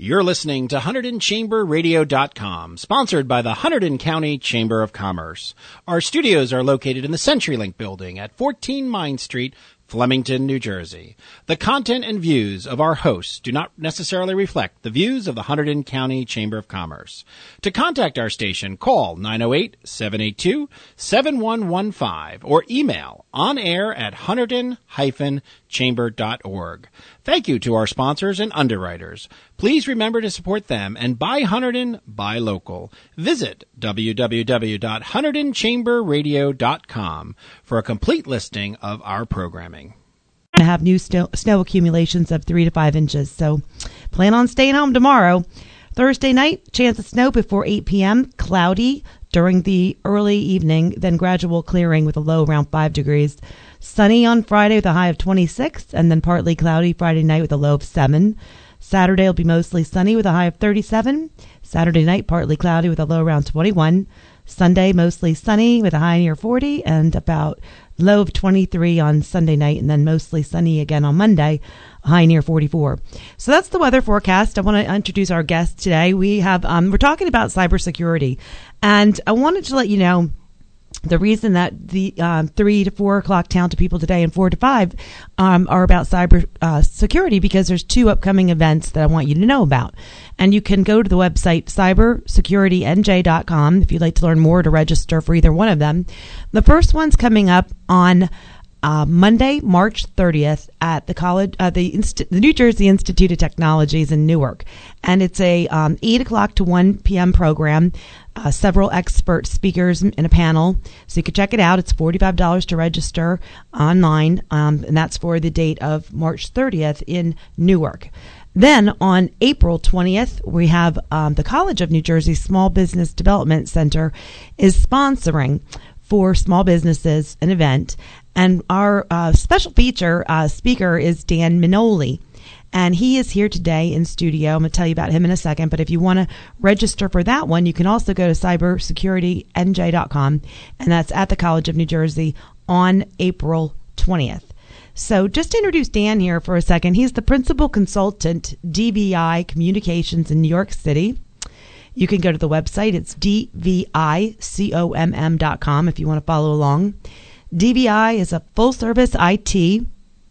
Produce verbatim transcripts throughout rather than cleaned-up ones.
You're listening to Hunterdon Chamber Radio dot com, sponsored by the Hunterdon County Chamber of Commerce. Our studios are located in the CenturyLink building at fourteen Mine Street, Flemington, New Jersey. The content and views of our hosts do not necessarily reflect the views of the Hunterdon County Chamber of Commerce. To contact our station, call nine oh eight, seven eight two, seven one one five or email onair at hunterdon dash chamber dot org. Thank you to our sponsors and underwriters. Please remember to support them and buy Hunterdon, buy local. Visit w w w dot hunterdon chamber radio dot com for a complete listing of our programming. To have new snow, snow accumulations of three to five inches, so plan on staying home tomorrow. Thursday night, chance of snow before eight p.m., cloudy during the early evening, then gradual clearing with a low around five degrees. Sunny on Friday with a high of twenty-six, and then partly cloudy Friday night with a low of seven. Saturday will be mostly sunny with a high of thirty-seven. Saturday night, partly cloudy with a low around twenty-one. Sunday, mostly sunny with a high near forty and about low of twenty-three on Sunday night, and then mostly sunny again on Monday, a high near forty-four. So that's the weather forecast. I want to introduce our guest today. We have, um, we're talking about cybersecurity, and I wanted to let you know the reason that the um, three to four o'clock town to people today and four to five um, are about cyber uh, security, because there's two upcoming events that I want you to know about. And you can go to the website cyber security n j dot com if you'd like to learn more, to register for either one of them. The first one's coming up on Uh, Monday, March thirtieth at the college, uh, the, Inst- the New Jersey Institute of Technologies in Newark, and it's a um, eight o'clock to one p.m. program. Uh, several expert speakers in a panel, so you can check it out. It's forty-five dollars to register online, um, and that's for the date of March thirtieth in Newark. Then on April twentieth, we have um, the College of New Jersey Small Business Development Center is sponsoring for small businesses an event. And our uh, special feature uh, speaker is Dan Minoli. And he is here today in studio. I'm going to tell you about him in a second. But if you want to register for that one, you can also go to cyber security n j dot com. And that's at the College of New Jersey on April twentieth. So just to introduce Dan here for a second, he's the principal consultant, D V I Communications in New York City. You can go to the website. It's d v i com dot com if you want to follow along. D V I is a full-service I T,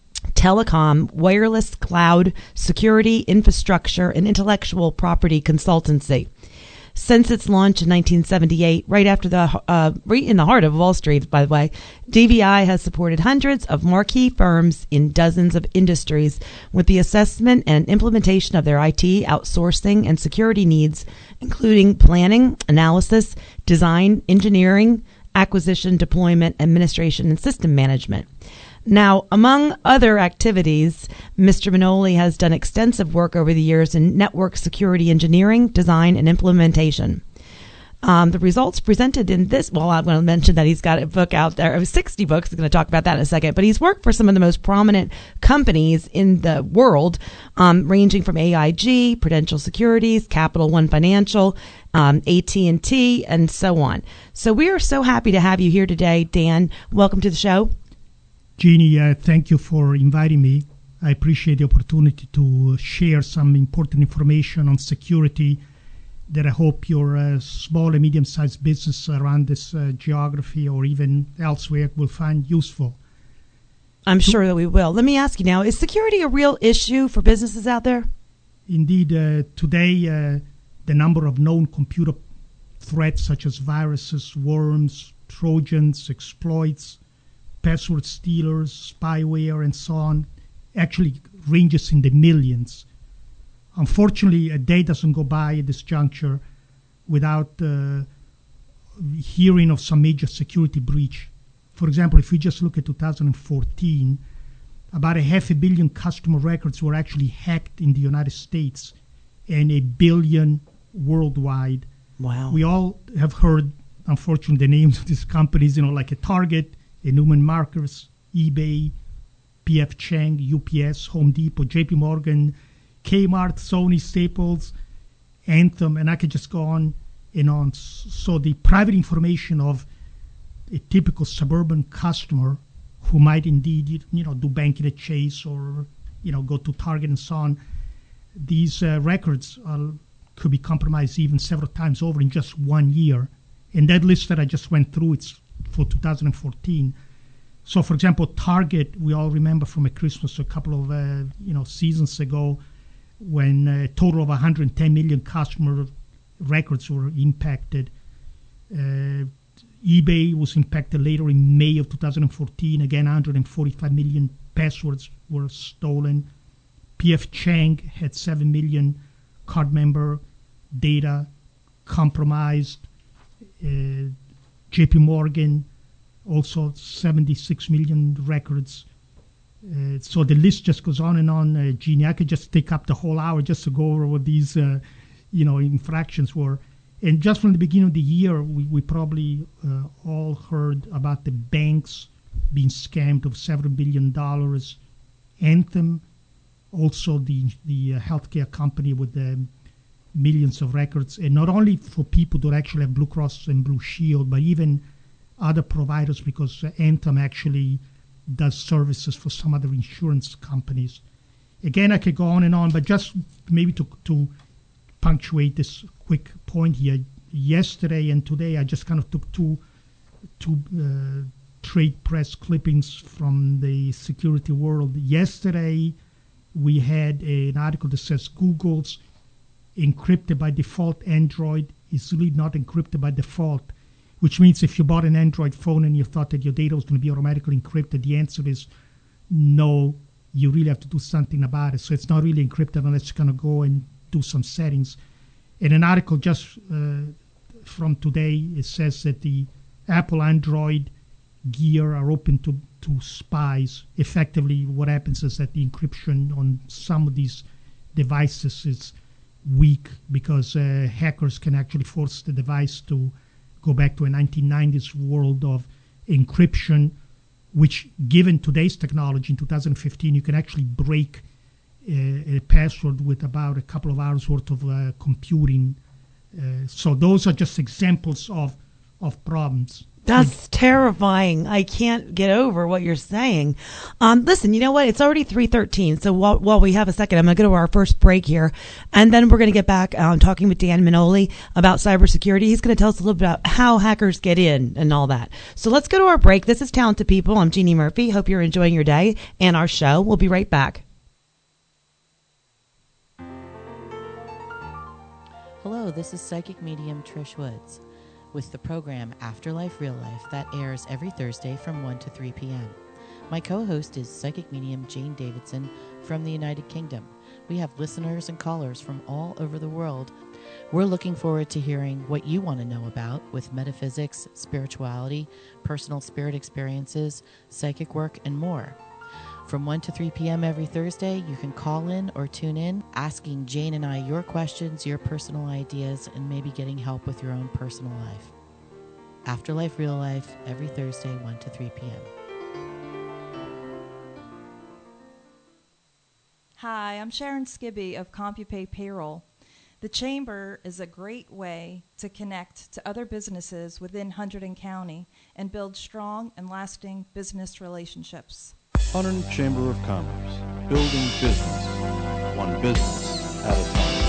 telecom, wireless, cloud, security, infrastructure, and intellectual property consultancy. Since its launch in nineteen seventy-eight, right after the, uh, right in the heart of Wall Street, by the way, D V I has supported hundreds of marquee firms in dozens of industries with the assessment and implementation of their I T, outsourcing, and security needs, including planning, analysis, design, engineering, acquisition, deployment, administration, and system management. Now, among other activities, Mister Minoli has done extensive work over the years in network security engineering, design, and implementation. Um, the results presented in this, well, I'm going to mention that he's got a book out there of sixty books. He's going to talk about that in a second. But he's worked for some of the most prominent companies in the world, um, ranging from A I G, Prudential Securities, Capital One Financial, um, A T and T, and so on. So we are so happy to have you here today, Dan. Welcome to the show. Jeannie, uh, thank you for inviting me. I appreciate the opportunity to share some important information on security that I hope your uh, small and medium-sized business around this uh, geography or even elsewhere will find useful. I'm to- sure that we will. Let me ask you now, is security a real issue for businesses out there? Indeed. Uh, today, uh, the number of known computer threats such as viruses, worms, Trojans, exploits, password stealers, spyware, and so on actually ranges in the millions. Unfortunately, a day doesn't go by at this juncture without uh, hearing of some major security breach. For example, if we just look at two thousand fourteen, about a half a billion customer records were actually hacked in the United States and a billion worldwide. Wow. We all have heard, unfortunately, the names of these companies, you know, like a Target, a Neiman Marcus, eBay, P F Chang, U P S, Home Depot, J P Morgan, Kmart, Sony, Staples, Anthem, and I could just go on and on. So the private information of a typical suburban customer who might indeed, you know, do banking at Chase or, you know, go to Target and so on, these uh, records are, could be compromised even several times over in just one year. And that list that I just went through, it's for two thousand fourteen. So, for example, Target, we all remember from a Christmas a couple of uh, you know seasons ago, when a total of one hundred ten million customer records were impacted. Uh, eBay was impacted later in May of two thousand fourteen. Again, one hundred forty-five million passwords were stolen. P F Chang had seven million card member data compromised. Uh, J P Morgan, also seventy-six million records. Uh, so the list just goes on and on, uh, Jeannie. I could just take up the whole hour just to go over what these, uh, you know, infractions were. And just from the beginning of the year, we, we probably uh, all heard about the banks being scammed of several billion dollars. Anthem, also the the uh, healthcare company with the millions of records, and not only for people that actually have Blue Cross and Blue Shield, but even other providers, because uh, Anthem actually does services for some other insurance companies. Again, I could go on and on, but just maybe to to punctuate this quick point here, yesterday and today I just kind of took two two uh, trade press clippings from the security world. Yesterday we had a, an article that says Google's encrypted by default Android is really not encrypted by default, which means if you bought an Android phone and you thought that your data was going to be automatically encrypted, the answer is no, you really have to do something about it. So it's not really encrypted unless you're going to go and do some settings. In an article just uh, from today, it says that the Apple Android gear are open to, to spies. Effectively, what happens is that the encryption on some of these devices is weak because uh, hackers can actually force the device to go back to a nineteen nineties world of encryption, which, given today's technology in two thousand fifteen, you can actually break a, a password with about a couple of hours worth of uh, computing. Uh, so those are just examples of of problems. That's terrifying. I can't get over what you're saying. Um, listen, you know what? It's already three thirteen. So while, while we have a second, I'm going to go to our first break here. And then we're going to get back um, talking with Dan Manoli about cybersecurity. He's going to tell us a little bit about how hackers get in and all that. So let's go to our break. This is Talented People. I'm Jeannie Murphy. Hope you're enjoying your day and our show. We'll be right back. Hello, this is psychic medium Trish Woods with the program Afterlife Real Life that airs every Thursday from one to three p.m. My co-host is psychic medium Jane Davidson from the United Kingdom. We have listeners and callers from all over the world. We're looking forward to hearing what you want to know about with metaphysics, spirituality, personal spirit experiences, psychic work, and more. From one to three p.m. every Thursday, you can call in or tune in, asking Jane and I your questions, your personal ideas, and maybe getting help with your own personal life. Afterlife Real Life, every Thursday, one to three p.m. Hi, I'm Sharon Skibby of CompuPay Payroll. The Chamber is a great way to connect to other businesses within Hunterdon County and build strong and lasting business relationships. Hunterdon Chamber of Commerce, building business, one business at a time.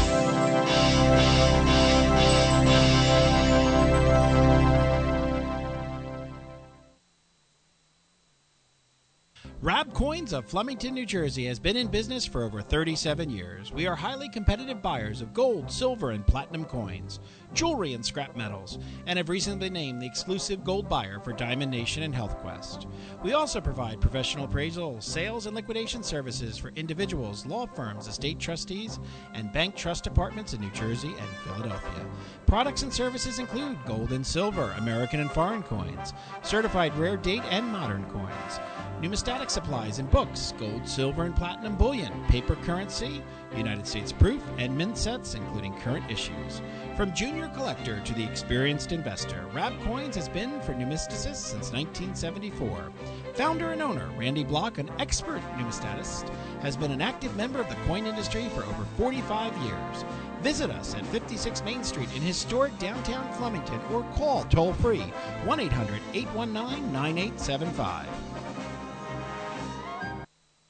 Rab Coins of Flemington, New Jersey has been in business for over thirty-seven years. We are highly competitive buyers of gold, silver, and platinum coins, jewelry, and scrap metals, and have recently been named the exclusive gold buyer for Diamond Nation and HealthQuest. We also provide professional appraisal, sales, and liquidation services for individuals, law firms, estate trustees, and bank trust departments in New Jersey and Philadelphia. Products and services include gold and silver, American and foreign coins, certified rare date and modern coins, numismatic supplies and books, gold, silver, and platinum bullion, paper currency, United States proof, and mint sets, including current issues. From junior collector to the experienced investor, Rab Coins has been for numisticists since nineteen seventy-four. Founder and owner Randy Block, an expert numismatist, has been an active member of the coin industry for over forty-five years. Visit us at fifty-six Main Street in historic downtown Flemington or call toll-free one eight hundred, eight one nine, nine eight seven five. The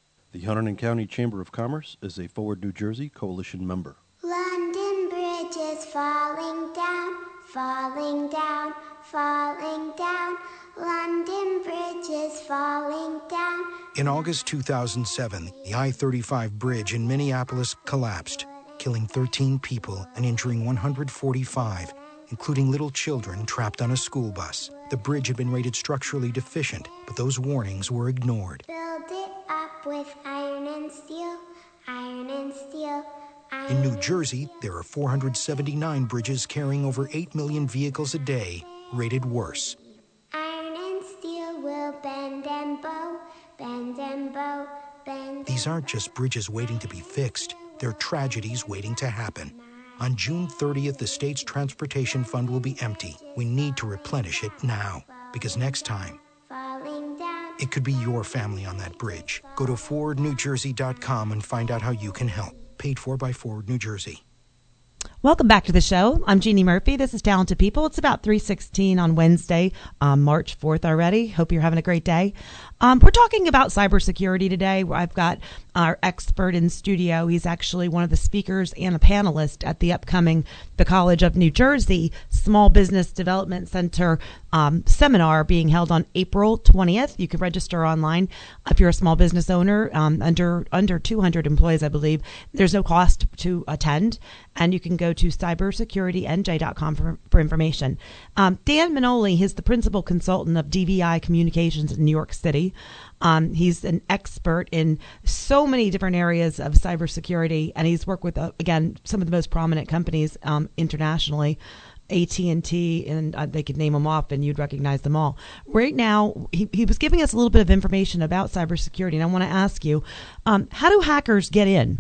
Hunterdon County Chamber of Commerce is a Forward New Jersey Coalition member. London Bridge is falling down, falling down, falling down. London Bridge is falling down. In August two thousand seven, the I thirty-five bridge in Minneapolis collapsed, killing thirteen people and injuring one hundred forty-five, including little children trapped on a school bus. The bridge had been rated structurally deficient, but those warnings were ignored. Build it up with iron and steel, iron and steel. Iron In New Jersey, there are four hundred seventy-nine bridges carrying over eight million vehicles a day, rated worse. Iron and steel will bend and bow, bend and bow, bend. These aren't just bridges waiting to be fixed, they're tragedies waiting to happen. On June thirtieth, the state's transportation fund will be empty. We need to replenish it now, because next time, Falling down. it could be your family on that bridge. Go to forward new jersey dot com and find out how you can help. Paid for by Forward New Jersey. Welcome back to the show. I'm Jeannie Murphy. This is Talented People. It's about three sixteen on Wednesday, um, March fourth already. Hope you're having a great day. Um, we're talking about cybersecurity today. I've got our expert in studio. He's actually one of the speakers and a panelist at the upcoming the College of New Jersey Small Business Development Center um, seminar being held on April twentieth. You can register online if you're a small business owner um, under under two hundred employees, I believe. There's no cost to attend, and you can go to cybersecurity n j dot com for, for information. Um, Dan Manoli is the principal consultant of D V I Communications in New York City. Um, he's an expert in so many different areas of cybersecurity, and he's worked with, uh, again, some of the most prominent companies um, internationally, A T and T, and uh, they could name them off, and you'd recognize them all. Right now, he, he was giving us a little bit of information about cybersecurity, and I want to ask you, um, how do hackers get in?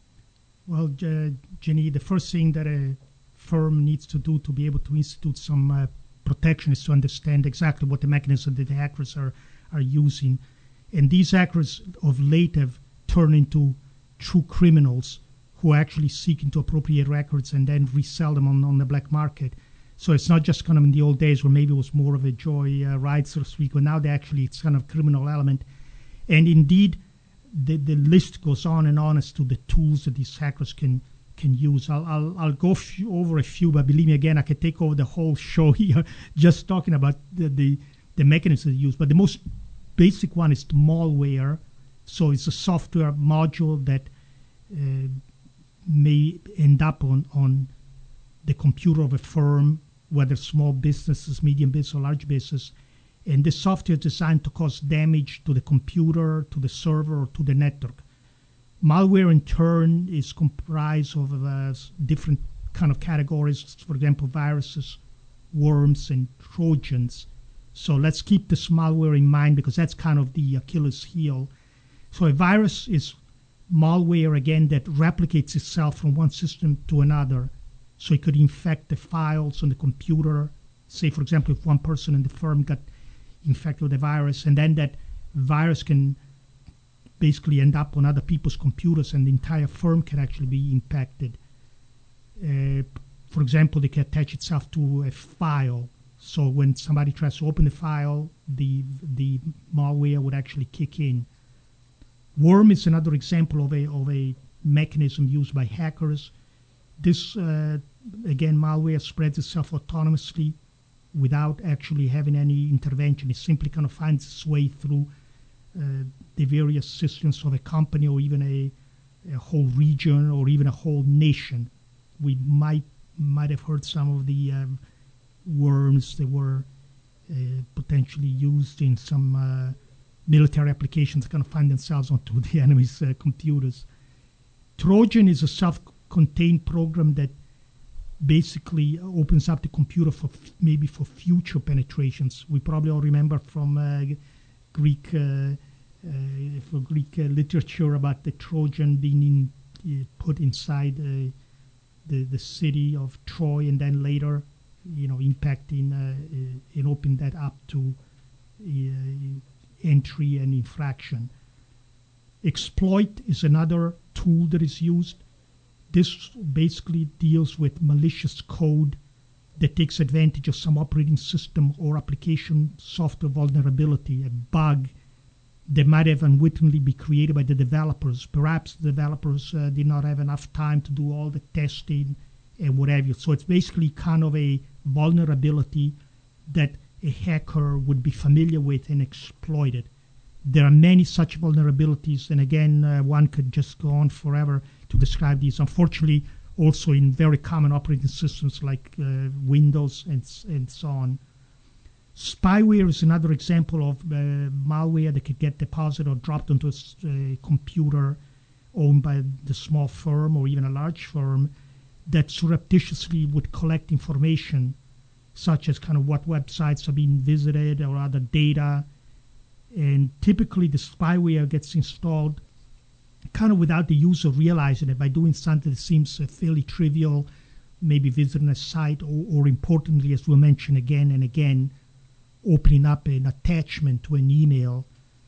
Well, uh, Jenny, the first thing that a firm needs to do to be able to institute some uh, protection is to understand exactly what the mechanism that the hackers are, are using. And these hackers of late have turned into true criminals who are actually seeking to appropriate records and then resell them on, on the black market. So it's not just kind of in the old days where maybe it was more of a joy uh, ride, so to speak, but now they actually it's kind of criminal element. And indeed, the, the list goes on and on as to the tools that these hackers can can use. I'll I'll, I'll go few, over a few, but believe me, again, I could take over the whole show here just talking about the the, the mechanisms they use. But the most basic one is the malware. So it's a software module that uh, may end up on, on the computer of a firm, whether small businesses, medium business, or large business. And this software is designed to cause damage to the computer, to the server, or to the network. Malware, in turn, is comprised of uh, different kind of categories. For example, viruses, worms, and Trojans. So let's keep this malware in mind because that's kind of the Achilles heel. So a virus is malware, again, that replicates itself from one system to another. So it could infect the files on the computer. Say, for example, if one person in the firm got infected with a virus, and then that virus can basically end up on other people's computers, and the entire firm can actually be impacted. Uh, for example, they can attach itself to a file. So when somebody tries to open the file, the the malware would actually kick in. Worm is another example of a of a mechanism used by hackers. This uh, again, malware spreads itself autonomously without actually having any intervention. It simply kind of finds its way through uh, the various systems of a company or even a, a whole region or even a whole nation. We might might have heard some of the um, worms that were uh, potentially used in some uh, military applications that kind of find themselves onto the enemy's uh, computers. Trojan is a self-contained program that basically opens up the computer for f- maybe for future penetrations. We probably all remember from uh, Greek uh, uh, for Greek uh, literature about the Trojan being in, uh, put inside uh, the the city of Troy, and then later, you know, impacting uh, uh, and open that up to uh, entry and infraction. Exploit is another tool that is used. This basically deals with malicious code that takes advantage of some operating system or application software vulnerability, a bug, that might have unwittingly be created by the developers. Perhaps the developers uh, did not have enough time to do all the testing and what have you. So it's basically kind of a vulnerability that a hacker would be familiar with and exploit it. There are many such vulnerabilities, and again, uh, one could just go on forever to describe these. Unfortunately, also in very common operating systems like uh, Windows and, and so on. Spyware is another example of uh, malware that could get deposited or dropped onto a uh, computer owned by the small firm or even a large firm that surreptitiously would collect information such as kind of what websites are being visited or other data. And typically the spyware gets installed kind of without the user realizing it by doing something that seems uh, fairly trivial, maybe visiting a site or, or importantly, as we'll mention again and again, opening up an attachment to an email.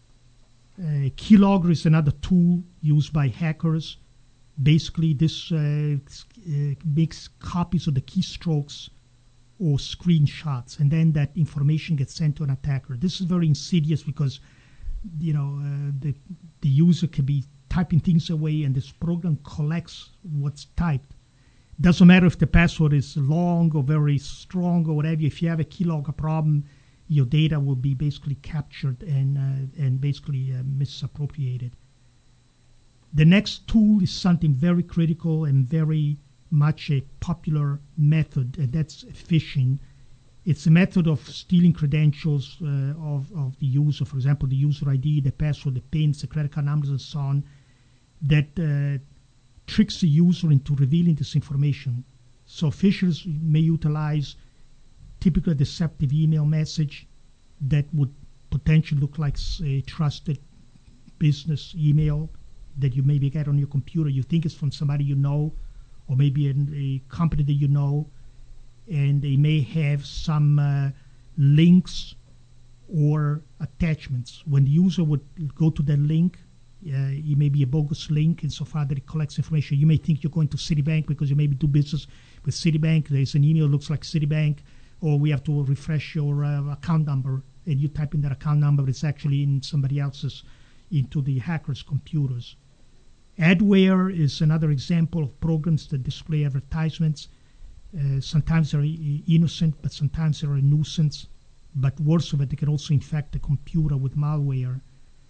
Uh, Keylogger is another tool used by hackers. Basically, this uh, uh, makes copies of the keystrokes or screenshots, and then that information gets sent to an attacker. This is very insidious because, you know, uh, the the user can be typing things away, and this program collects what's typed. Doesn't matter if the password is long or very strong or whatever. If you have a keylogger problem, your data will be basically captured and uh, and basically uh, misappropriated. The next tool is something very critical and very much a popular method, and that's phishing. It's a method of stealing credentials uh, of, of the user, for example, the user I D, the password, the pins, the credit card numbers, and so on, that uh, tricks the user into revealing this information. So phishers may utilize typically a deceptive email message that would potentially look like a trusted business email that you maybe get on your computer. You think it's from somebody you know, or maybe a, a company that you know, and they may have some uh, links or attachments. When the user would go to that link, uh, it may be a bogus link insofar that it collects information. You may think you're going to Citibank because you maybe do business with Citibank. There's an email that looks like Citibank, or we have to refresh your uh, account number, and you type in that account number, but it's actually in somebody else's, into the hacker's computers. Adware is another example of programs that display advertisements. Uh, sometimes they're i- innocent, but sometimes they're a nuisance. But worse of it, they can also infect the computer with malware.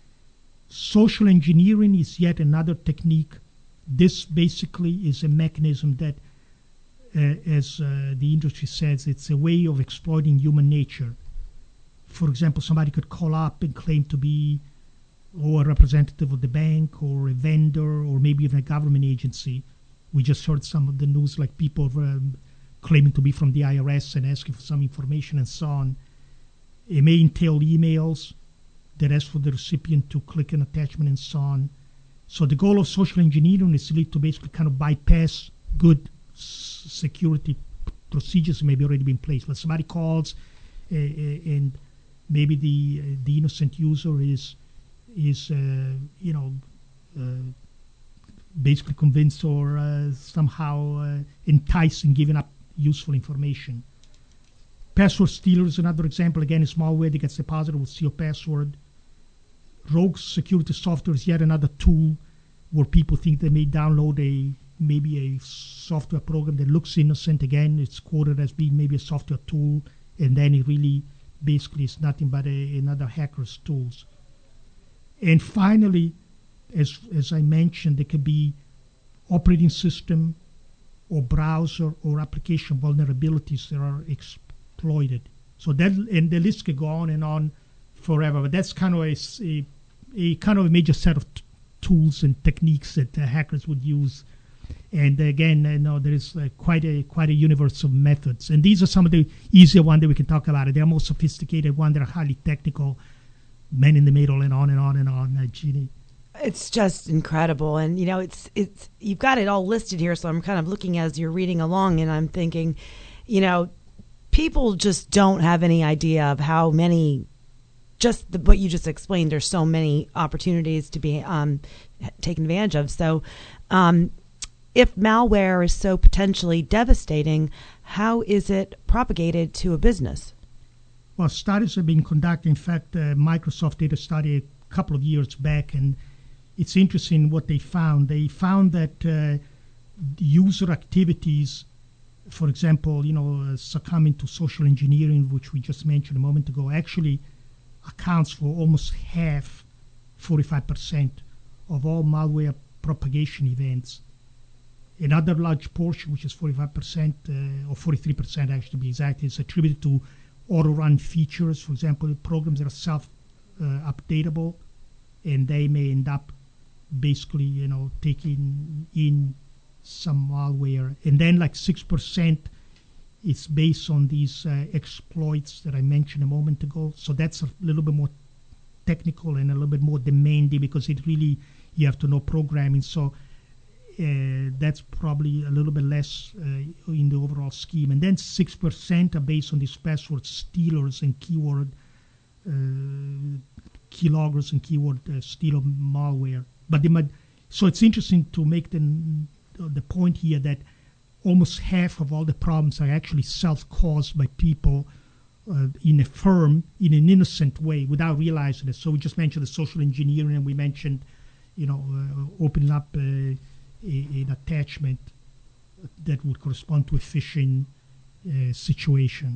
Social engineering is yet another technique. This basically is a mechanism that, uh, as uh, the industry says, it's a way of exploiting human nature. For example, somebody could call up and claim to be or a representative of the bank or a vendor or maybe even a government agency. We just heard some of the news, like people um, claiming to be from the I R S and asking for some information and so on. It may entail emails that ask for the recipient to click an attachment and so on. So the goal of social engineering is really to basically kind of bypass good s- security p- procedures maybe already been in place. When somebody calls uh, uh, and maybe the uh, the innocent user is is, uh, you know, uh, basically convinced or uh, somehow uh, enticed in giving up useful information. Password stealer is another example. Again, it's malware that gets deposited with your password. Rogue security software is yet another tool where people think they may download a maybe a software program that looks innocent. Again, it's quoted as being maybe a software tool, and then it really basically is nothing but a, another hacker's tools. And finally, as as I mentioned, there could be operating system or browser or application vulnerabilities that are exploited. So that, and the list could go on and on forever. But that's kind of a, a, a kind of a major set of t- tools and techniques that uh, hackers would use. And again, you know, there is uh, quite a quite a universe of methods. And these are some of the easier ones that we can talk about. They're more sophisticated ones that are highly technical. Men in the middle, and on and on and on, uh, Jeannie. It's just incredible, and you know, it's it's you've got it all listed here. So I'm kind of looking as you're reading along, and I'm thinking, you know, people just don't have any idea of how many, just the, what you just explained. There's so many opportunities to be um, taken advantage of. So, um, if malware is so potentially devastating, how is it propagated to a business? Well, studies have been conducted. In fact, uh, Microsoft did a study a couple of years back, and it's interesting what they found. They found that uh, user activities, for example, you know, uh, succumbing to social engineering, which we just mentioned a moment ago, actually accounts for almost half, forty-five percent of all malware propagation events. Another large portion, which is forty-five percent, uh, or forty-three percent actually to be exact, is attributed to auto-run features. For example, programs that are self-updatable, uh, and they may end up basically, you know, taking in some malware. And then like six percent is based on these uh, exploits that I mentioned a moment ago. So that's a little bit more technical and a little bit more demanding because it really, you have to know programming. So uh, that's probably a little bit less uh, in the overall scheme. And then six percent are based on these password stealers and keyword uh, keyloggers and keyword uh, stealer malware. But they might, so it's interesting to make the, the point here that almost half of all the problems are actually self-caused by people uh, in a firm in an innocent way without realizing it. So we just mentioned the social engineering, and we mentioned, you know, uh, opening up uh, a, an attachment that would correspond to a phishing uh, situation.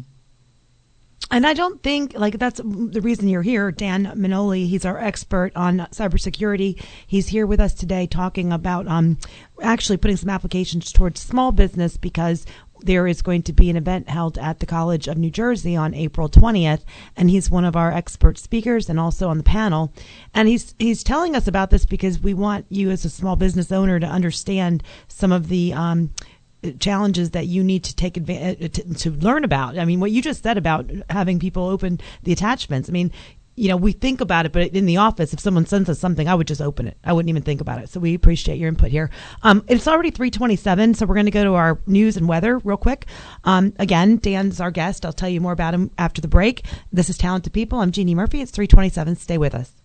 And I don't think, like, that's the reason you're here. Dan Manoli, he's our expert on cybersecurity. He's here with us today talking about um, actually putting some applications towards small business, because there is going to be an event held at the College of New Jersey on April twentieth, and he's one of our expert speakers and also on the panel. And he's he's telling us about this because we want you as a small business owner to understand some of the um challenges that you need to take advantage to, to learn about. I mean, what you just said about having people open the attachments. I mean, you know, we think about it, but in the office, if someone sends us something, I would just open it. I wouldn't even think about it. So we appreciate your input here. Um, it's already three twenty-seven, so we're going to go to our news and weather real quick. Um, again, Dan's our guest. I'll tell you more about him after the break. This is Talented People. I'm Jeannie Murphy. It's three twenty-seven. Stay with us.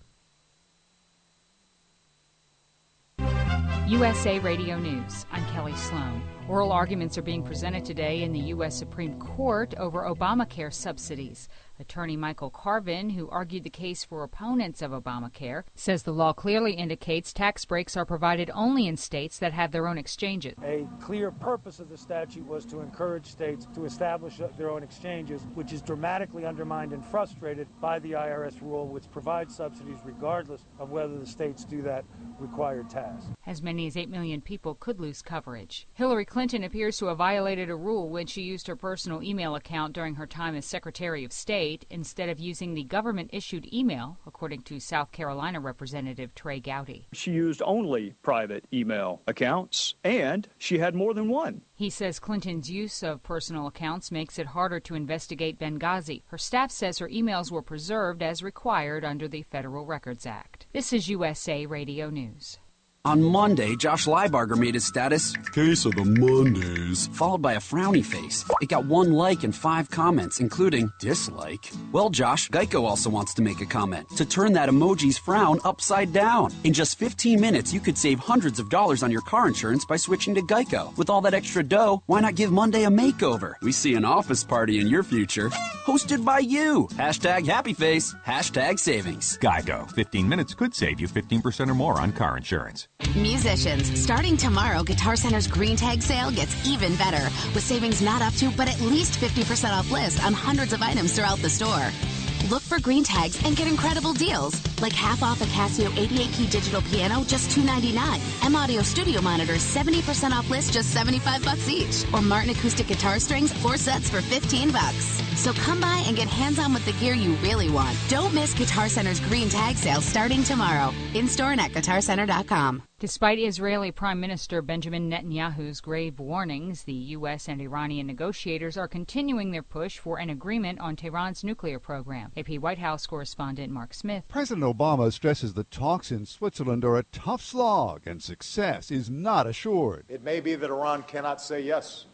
U S A Radio News. I'm Kelly Sloan. Oral arguments are being presented today in the U S Supreme Court over Obamacare subsidies. Attorney Michael Carvin, who argued the case for opponents of Obamacare, says the law clearly indicates tax breaks are provided only in states that have their own exchanges. A clear purpose of the statute was to encourage states to establish their own exchanges, which is dramatically undermined and frustrated by the I R S rule, which provides subsidies regardless of whether the states do that required task. As many as eight million people could lose coverage. Hillary Clinton appears to have violated a rule when she used her personal email account during her time as Secretary of State instead of using the government-issued email, according to South Carolina Representative Trey Gowdy. She used only private email accounts, and she had more than one. He says Clinton's use of personal accounts makes it harder to investigate Benghazi. Her staff says her emails were preserved as required under the Federal Records Act. This is U S A Radio News. On Monday, Josh Leibarger made his status Case of the Mondays, followed by a frowny face. It got one like and five comments, including dislike. Well, Josh, Geico also wants to make a comment to turn that emoji's frown upside down. In just fifteen minutes, you could save hundreds of dollars on your car insurance by switching to Geico. With all that extra dough, why not give Monday a makeover? We see an office party in your future, hosted by you. Hashtag happy face, hashtag savings. Geico. fifteen minutes could save you fifteen percent or more on car insurance. Musicians, starting tomorrow, Guitar Center's Green Tag sale gets even better, with savings not up to, but at least fifty percent off list on hundreds of items throughout the store. Look for green tags and get incredible deals, like half off a Casio eighty-eight key digital piano, just two ninety-nine. M Audio studio monitors, seventy percent off list, just seventy-five bucks each. Or Martin acoustic guitar strings, four sets for fifteen bucks. So come by and get hands-on with the gear you really want. Don't miss Guitar Center's Green Tag sale starting tomorrow. In-store and at guitar center dot com. Despite Israeli Prime Minister Benjamin Netanyahu's grave warnings, the U S and Iranian negotiators are continuing their push for an agreement on Tehran's nuclear program. A P White House correspondent Mark Smith. President Obama stresses the talks in Switzerland are a tough slog and success is not assured. It may be that Iran cannot say yes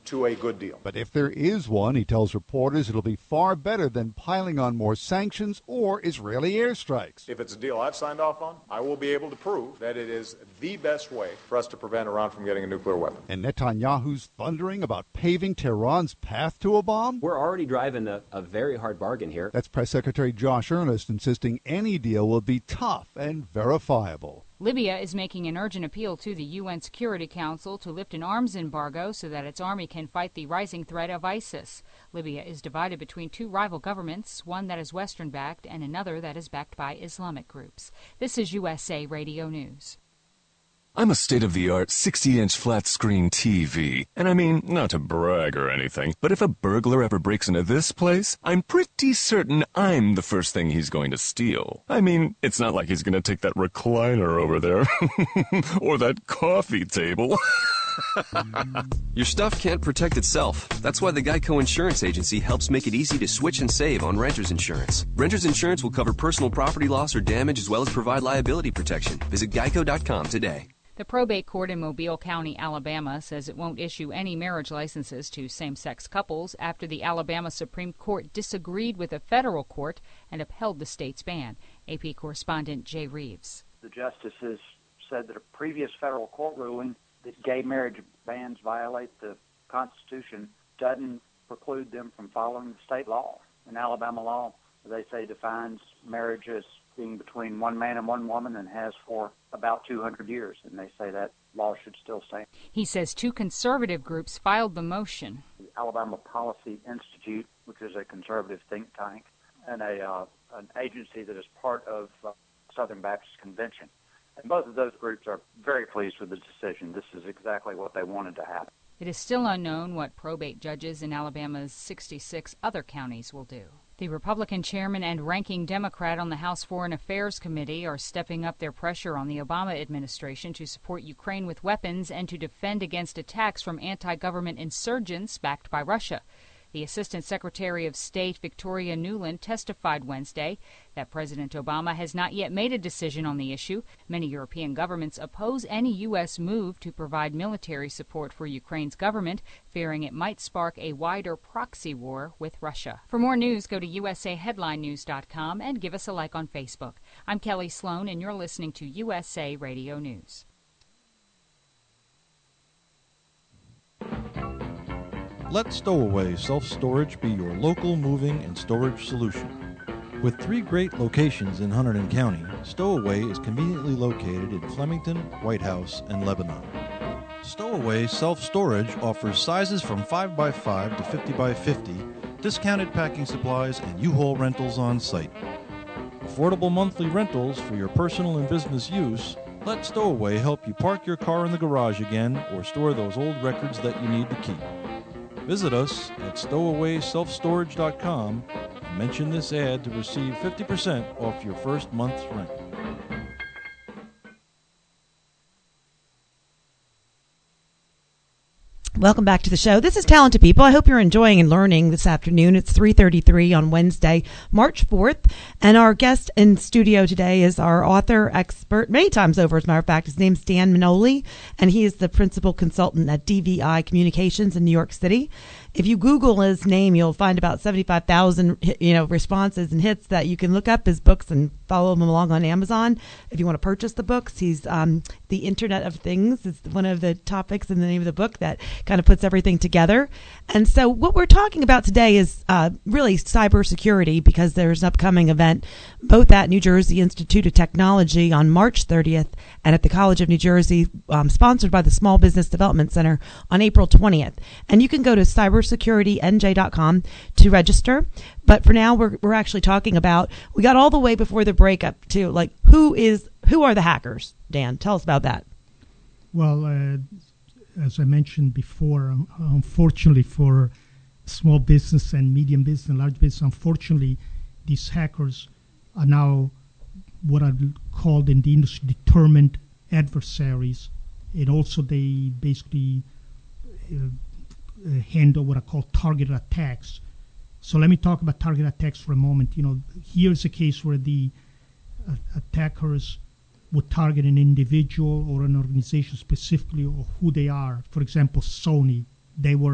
to a good deal. But if there is one, he tells reporters it'll be far better than piling on more sanctions or Israeli airstrikes. If it's a deal I've signed off on, I will be able to prove that it is the best way for us to prevent Iran from getting a nuclear weapon. And Netanyahu's thundering about paving Tehran's path to a bomb? We're already driving a, a very hard bargain here. That's Press Secretary Josh Earnest insisting any deal will be tough and verifiable. Libya is making an urgent appeal to the U N Security Council to lift an arms embargo so that its army can fight the rising threat of ISIS. Libya is divided between two rival governments, one that is Western-backed and another that is backed by Islamic groups. This is U S A Radio News. I'm a state-of-the-art sixty-inch flat-screen T V. And I mean, not to brag or anything, but if a burglar ever breaks into this place, I'm pretty certain I'm the first thing he's going to steal. I mean, it's not like he's going to take that recliner over there. Or that coffee table. Your stuff can't protect itself. That's why the Geico Insurance Agency helps make it easy to switch and save on renter's insurance. Renter's insurance will cover personal property loss or damage as well as provide liability protection. Visit geico dot com today. The probate court in Mobile County, Alabama, says it won't issue any marriage licenses to same-sex couples after the Alabama Supreme Court disagreed with a federal court and upheld the state's ban. A P correspondent Jay Reeves. The justices said that a previous federal court ruling that gay marriage bans violate the Constitution doesn't preclude them from following the state law. In Alabama law, they say defines marriage as being between one man and one woman and has for about two hundred years, and they say that law should still stand. He says two conservative groups filed the motion. The Alabama Policy Institute, which is a conservative think tank, and a uh, an agency that is part of uh, Southern Baptist Convention. And both of those groups are very pleased with the decision. This is exactly what they wanted to happen. It is still unknown what probate judges in Alabama's sixty-six other counties will do. The Republican chairman and ranking Democrat on the House Foreign Affairs Committee are stepping up their pressure on the Obama administration to support Ukraine with weapons and to defend against attacks from anti-government insurgents backed by Russia. The Assistant Secretary of State Victoria Nuland testified Wednesday that President Obama has not yet made a decision on the issue. Many European governments oppose any U S move to provide military support for Ukraine's government, fearing it might spark a wider proxy war with Russia. For more news, go to U S A headline news dot com and give us a like on Facebook. I'm Kelly Sloan, and you're listening to U S A Radio News. Let Stowaway Self-Storage be your local moving and storage solution. With three great locations in Hunterdon County, Stowaway is conveniently located in Flemington, White House, and Lebanon. Stowaway Self-Storage offers sizes from five by five to fifty by fifty, discounted packing supplies, and U-Haul rentals on site. Affordable monthly rentals for your personal and business use. Let Stowaway help you park your car in the garage again or store those old records that you need to keep. Visit us at stowaway self storage dot com and mention this ad to receive fifty percent off your first month's rent. Welcome back to the show. This is Talented People. I hope you're enjoying and learning this afternoon. It's three thirty-three on Wednesday, March fourth. And our guest in studio today is our author expert, many times over, as a matter of fact. His name's Dan Manoli, and he is the principal consultant at D V I Communications in New York City. If you Google his name, you'll find about seventy-five thousand you know, responses and hits that you can look up his books and follow him along on Amazon. If you want to purchase the books, he's um, the Internet of Things is one of the topics in the name of the book that kind of puts everything together. And so what we're talking about today is uh, really cybersecurity, because there's an upcoming event both at New Jersey Institute of Technology on March thirtieth and at the College of New Jersey, um, sponsored by the Small Business Development Center on April twentieth. And you can go to cyber security N J dot com to register. But for now, we're we're actually talking about, we got all the way before the breakup to, like, who is who are the hackers? Dan, tell us about that. Well, uh, as I mentioned before, um, unfortunately for small business and medium business and large business, unfortunately, these hackers are now what are called in the industry determined adversaries, and also they basically uh, Uh, handle what are called targeted attacks. So let me talk about targeted attacks for a moment. You know, here's a case where the uh, attackers would target an individual or an organization specifically, or who they are. For example, Sony, they were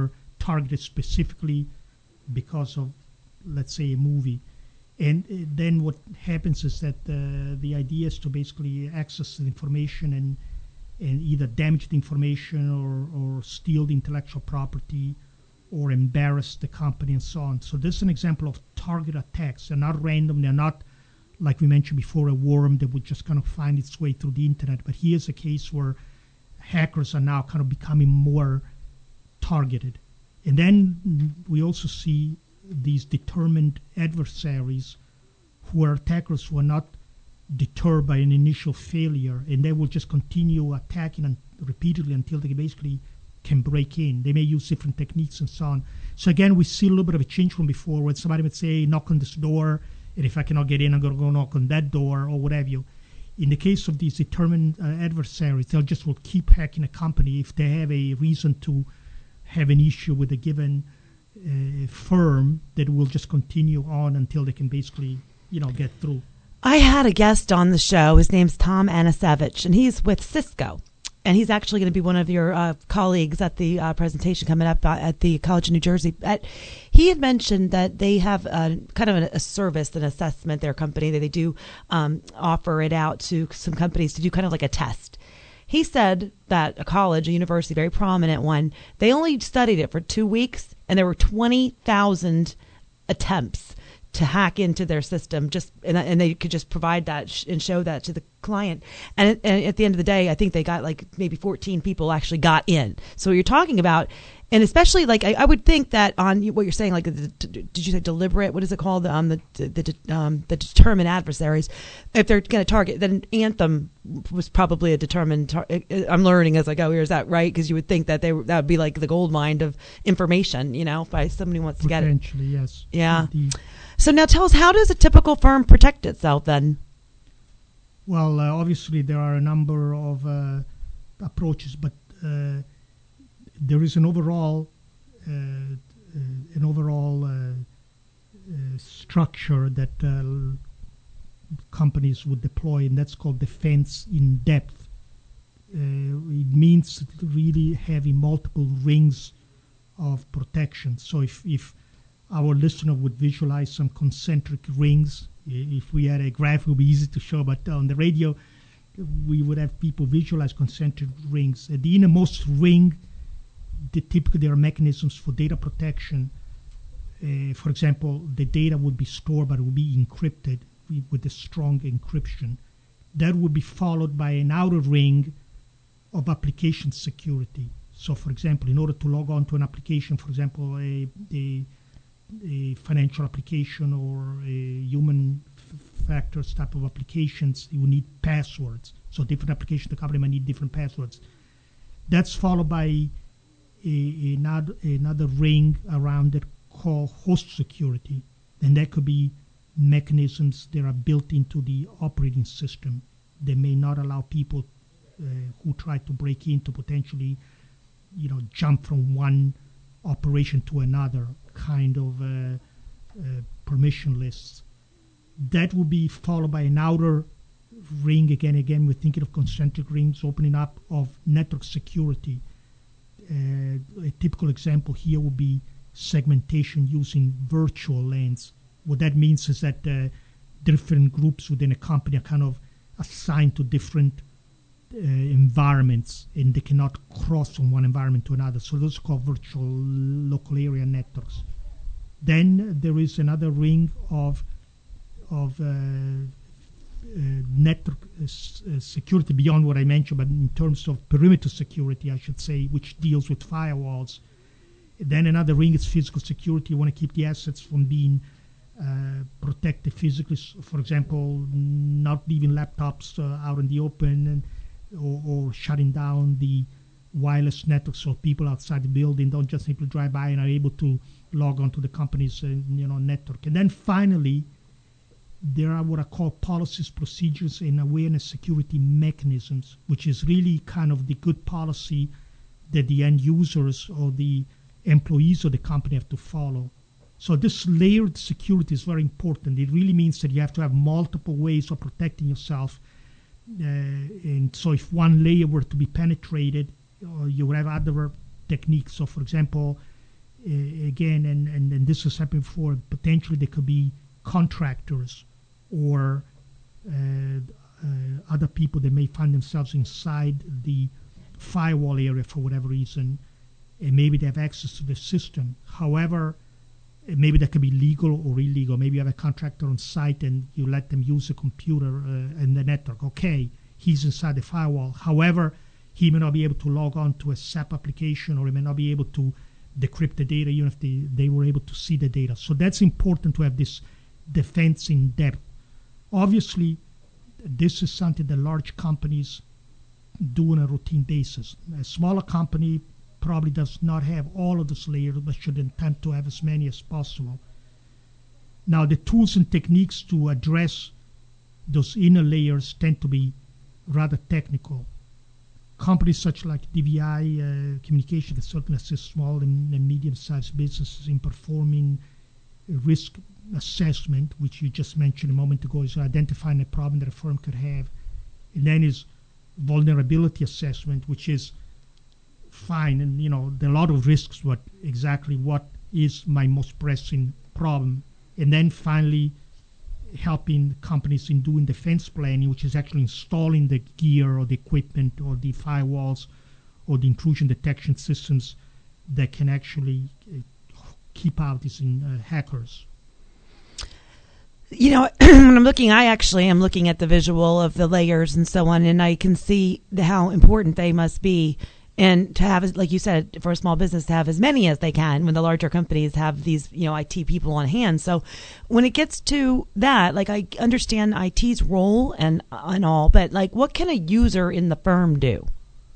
targeted specifically because of, let's say, a movie. And uh, then what happens is that uh, the idea is to basically access the information and and either damage the information or, or steal the intellectual property or embarrass the company and so on. So this is an example of target attacks. They're not random. They're not, like we mentioned before, a worm that would just kind of find its way through the internet. But here's a case where hackers are now kind of becoming more targeted. And then we also see these determined adversaries who are attackers who are not deterred by an initial failure, and they will just continue attacking and repeatedly until they basically can break in. They may use different techniques and so on. So again, we see a little bit of a change from before, where somebody would say, knock on this door, and if I cannot get in, I'm going to go knock on that door, or what have you. In the case of these determined uh, adversaries, they'll just will keep hacking a company if they have a reason to have an issue with a given uh, firm, that will just continue on until they can basically, you know, get through. I had a guest on the show. His name's Tom Anasevich, and he's with Cisco. And he's actually going to be one of your uh, colleagues at the uh, presentation coming up uh, at the College of New Jersey. At, he had mentioned that they have a, kind of a, a service, an assessment, their company, that they do um, offer it out to some companies to do kind of like a test. He said that a college, a university, very prominent one, they only studied it for two weeks, and there were twenty thousand attempts to hack into their system, just and, and they could just provide that sh- and show that to the client. And, it, and at the end of the day, I think they got like maybe fourteen people actually got in. So what you're talking about, and especially like I, I would think that on what you're saying, like the, did you say deliberate? What is it called? Um, the the the, um, the determined adversaries. If they're going to target, then Anthem was probably a determined. Tar- I'm learning as I go. Here, is that right? Because you would think that they that would be like the gold mine of information, you know, by somebody who wants to get it. Potentially, yes. Yeah. Indeed. So now tell us, how does a typical firm protect itself then? Well, uh, obviously there are a number of uh, approaches, but uh, there is an overall uh, uh, an overall uh, uh, structure that uh, companies would deploy, and that's called defense in depth. Uh, it means really having multiple rings of protection. So if if our listener would visualize some concentric rings. If we had a graph, it would be easy to show, but on the radio, we would have people visualize concentric rings. At the innermost ring, the, typically there are mechanisms for data protection. Uh, for example, the data would be stored, but it would be encrypted with a strong encryption. That would be followed by an outer ring of application security. So, for example, in order to log on to an application, for example, a, a a financial application or a human f- factors type of applications, you will need passwords. So different applications, the company might need different passwords. That's followed by a, a, another, another ring around it called host security. And that could be mechanisms that are built into the operating system. They may not allow people uh, who try to break in to potentially, you know, jump from one operation to another, kind of uh, uh, permission lists. That will be followed by an outer ring. Again, again, we're thinking of concentric rings opening up of network security. Uh, a typical example here would be segmentation using virtual lanes. What that means is that uh, different groups within a company are kind of assigned to different Uh, environments, and they cannot cross from one environment to another. So those are called virtual local area networks. Then there is another ring of of uh, uh, network uh, s- uh, security beyond what I mentioned, but in terms of perimeter security, I should say, which deals with firewalls. Then another ring is physical security. You want to keep the assets from being uh, protected physically. So for example, not leaving laptops uh, out in the open, and Or, or shutting down the wireless network so people outside the building don't just simply drive by and are able to log onto the company's uh, you know network. And then finally, there are what are called policies, procedures, and awareness security mechanisms, which is really kind of the good policy that the end users or the employees of the company have to follow. So this layered security is very important. It really means that you have to have multiple ways of protecting yourself. Uh, and so if one layer were to be penetrated, uh, you would have other techniques. So, for example, uh, again, and, and, and this has happened before, potentially there could be contractors or uh, uh, other people that may find themselves inside the firewall area for whatever reason, and maybe they have access to the system. However, maybe that could be legal or illegal. Maybe you have a contractor on site and you let them use the computer uh, and the network. Okay, he's inside the firewall. However, he may not be able to log on to a S A P application, or he may not be able to decrypt the data even if they, they were able to see the data. So that's important to have this defense in depth. Obviously, this is something that large companies do on a routine basis. A smaller company probably does not have all of those layers, but should intend to have as many as possible. Now, the tools and techniques to address those inner layers tend to be rather technical. Companies such like D V I uh, Communication can certainly assist small and, and medium-sized businesses in performing risk assessment, which you just mentioned a moment ago, is identifying a problem that a firm could have. And then is vulnerability assessment, which is fine, and you know there are a lot of risks, but exactly what is my most pressing problem. And then finally helping companies in doing defense planning, which is actually installing the gear or the equipment or the firewalls or the intrusion detection systems that can actually uh, keep out these uh, hackers. You know, when I'm looking, I actually am looking at the visual of the layers and so on, and I can see the, how important they must be. And to have, like you said, for a small business to have as many as they can, when the larger companies have these, you know, I T people on hand. So when it gets to that, like I understand I T's role and and all, but like what can a user in the firm do?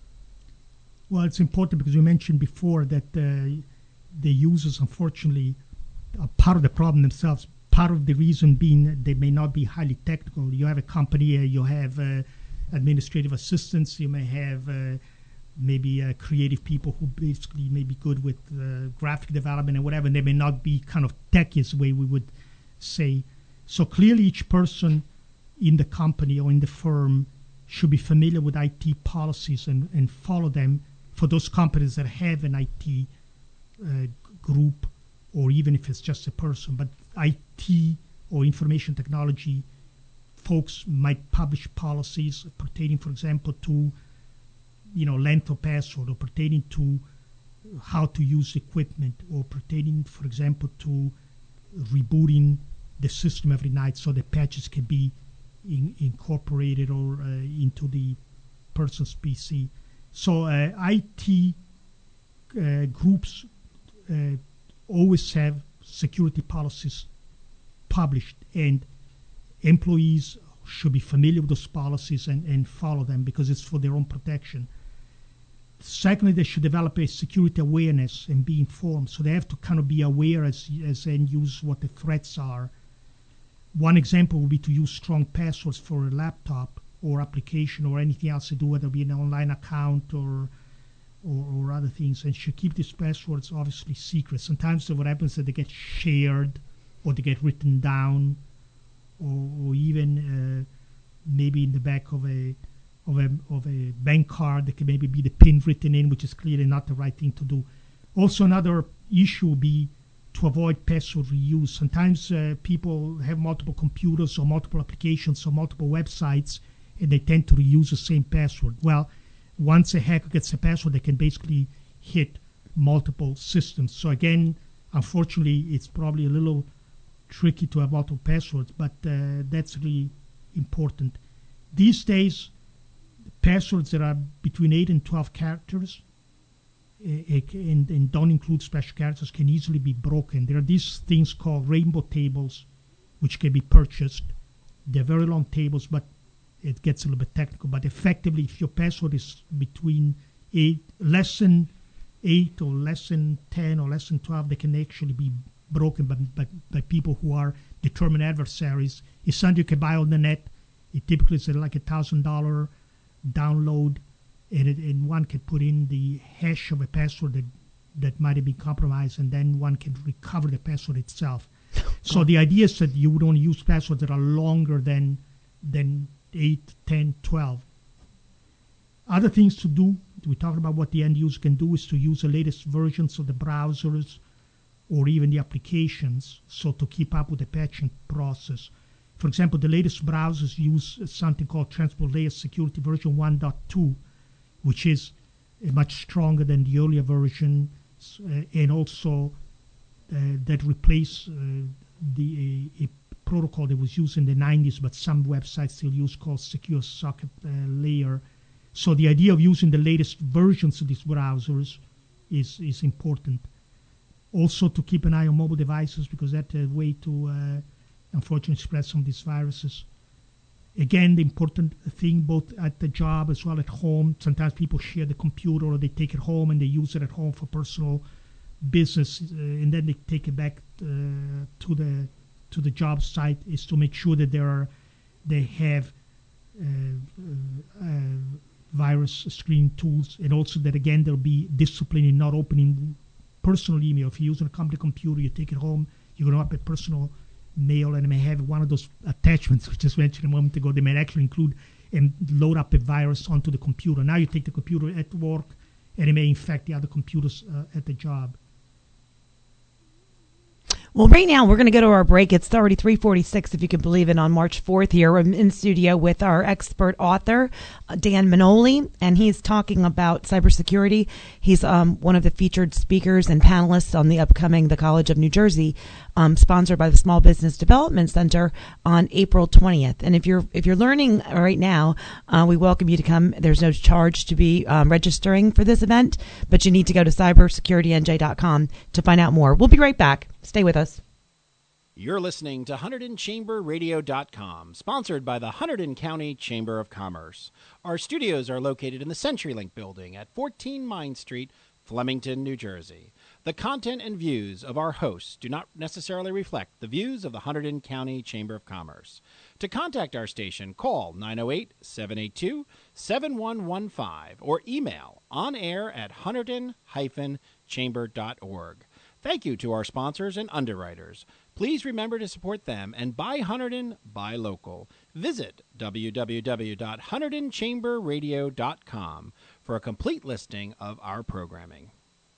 Well, it's important because you mentioned before that uh, the users, unfortunately, are part of the problem themselves. Part of the reason being they may not be highly technical. You have a company, uh, you have uh, administrative assistants, you may have uh, maybe uh, creative people who basically may be good with uh, graphic development and whatever, and they may not be kind of techies the way we would say. So clearly each person in the company or in the firm should be familiar with I T policies and, and follow them for those companies that have an I T uh, group, or even if it's just a person. But I T or information technology folks might publish policies pertaining, for example, to you know, length of password, or pertaining to how to use equipment, or pertaining, for example, to rebooting the system every night so the patches can be in, incorporated or uh, into the person's P C. So uh, I T uh, groups uh, always have security policies published, and employees should be familiar with those policies and, and follow them because it's for their own protection. Secondly, they should develop a security awareness and be informed. So they have to kind of be aware as, as end users what the threats are. One example would be to use strong passwords for a laptop or application or anything else to do, whether it be an online account or, or, or other things, and should keep these passwords obviously secret. Sometimes what happens is that they get shared or they get written down, or, or even uh, maybe in the back of a of a of a bank card, there can maybe be the PIN written in, which is clearly not the right thing to do. Also, another issue would be to avoid password reuse. Sometimes uh, people have multiple computers or multiple applications or multiple websites, and they tend to reuse the same password. Well, once a hacker gets a password, they can basically hit multiple systems. So again, unfortunately, it's probably a little tricky to have multiple passwords, but uh, that's really important. These days, passwords that are between eight and twelve characters uh, and, and don't include special characters can easily be broken. There are these things called rainbow tables, which can be purchased. They're very long tables, but it gets a little bit technical. But effectively, if your password is between eight, less than eight or less than ten or less than twelve, they can actually be broken by, by, by people who are determined adversaries. It's something you can buy on the net. It typically is like a thousand dollar download, and, it, and one can put in the hash of a password that, that might have been compromised, and then one can recover the password itself. So the idea is that you would only use passwords that are longer than than eight, ten, twelve. Other things to do, we talked about what the end user can do, is to use the latest versions of the browsers or even the applications, so to keep up with the patching process. For example, the latest browsers use something called Transport Layer Security version one point two, which is uh, much stronger than the earlier version, uh, and also uh, that replace uh, the a, a protocol that was used in the nineties, but some websites still use, called Secure Socket uh, Layer. So the idea of using the latest versions of these browsers is, is important. Also to keep an eye on mobile devices, because that's a way to uh, unfortunately spread some of these viruses. Again, the important thing both at the job as well at home, sometimes people share the computer or they take it home and they use it at home for personal business, uh, and then they take it back uh, to the to the job site, is to make sure that there are, they have uh, uh, uh, virus screening tools, and also that again there'll be discipline in not opening personal email. If you're using a company computer, you take it home, you're going to open personal mail, and it may have one of those attachments we just mentioned a moment ago. They may actually include and load up a virus onto the computer. Now you take the computer at work, and it may infect the other computers uh, at the job. Well, right now we're going to go to our break. It's already three forty-six, if you can believe it, on March fourth here. I'm in studio with our expert author, uh, Dan Manoli, and he's talking about cybersecurity. He's um, one of the featured speakers and panelists on the upcoming The College of New Jersey, um, sponsored by the Small Business Development Center on April twentieth. And if you're if you're learning right now, uh, we welcome you to come. There's no charge to be um, registering for this event, but you need to go to cyber security n j dot com to find out more. We'll be right back. Stay with us. You're listening to Hunterdon Chamber Radio dot com, sponsored by the Hunterdon County Chamber of Commerce. Our studios are located in the CenturyLink building at fourteen Mine Street, Flemington, New Jersey. The content and views of our hosts do not necessarily reflect the views of the Hunterdon County Chamber of Commerce. To contact our station, call nine oh eight, seven eight two, seven one one five or email onair at hunterdon dash chamber dot org. Thank you to our sponsors and underwriters. Please remember to support them and buy Hunterdon, buy local. Visit w w w dot hunterdon chamber radio dot com for a complete listing of our programming.